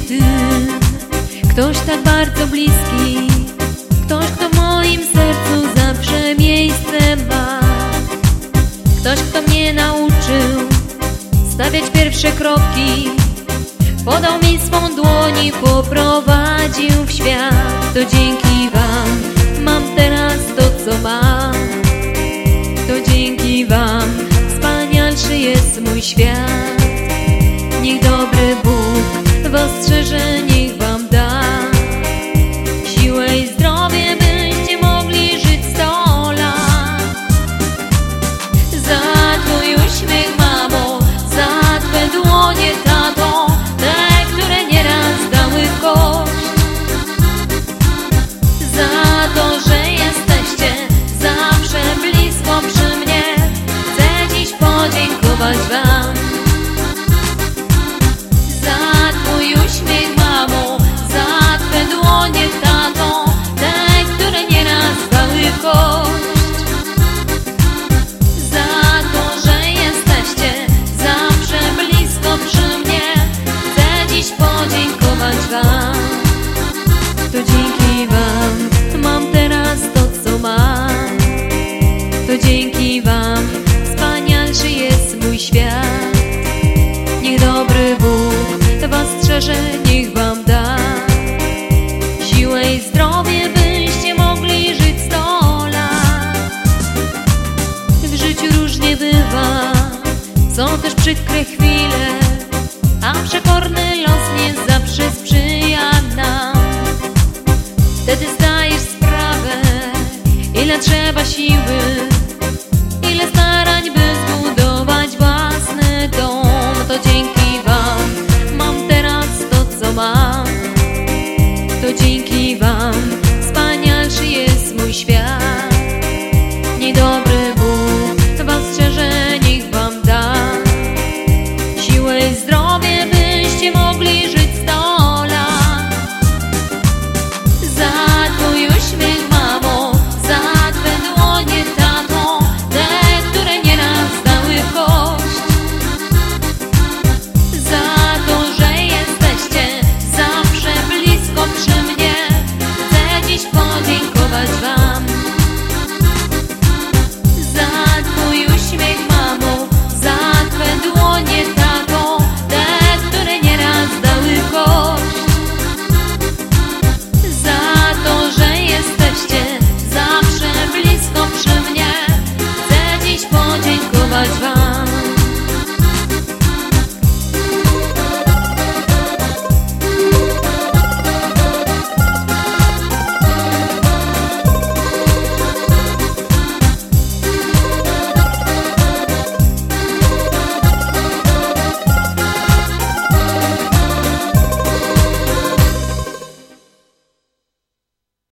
Ty, ktoś tak bardzo bliski, ktoś, kto w moim sercu zawsze miejsce ma, ktoś, kto mnie nauczył stawiać pierwsze kroki, podał mi swą dłoń i poprowadził w świat. To dzięki Wam mam teraz to, co mam. To dzięki Wam wspanialszy jest mój świat. Niech dobry Bóg was strzeże, niech Wam da siłę i zdrowie, byście mogli żyć 100 lat. Za Twój uśmiech, mamo, za Twe dłonie, tato, te, które nieraz dały kość. Za to, że jesteście zawsze blisko przy mnie, chcę dziś podziękować Wam. Za Twój uśmiech, mamo, za Twe dłonie, tato, te, które nieraz dały kość. Za to, że jesteście zawsze blisko przy mnie, chcę dziś podziękować Wam. To dzięki Wam mam teraz to, co mam. To dzięki Wam wspanialszy jest mój świat. Niech dobry Bóg was strzeże, niech Wam da siłę i zdrowie, byście mogli żyć 100 lat. W życiu różnie bywa, są też przykre chwile, a przekorny los nie zawsze sprzyja nam. Wtedy zdajesz sprawę, ile trzeba siły,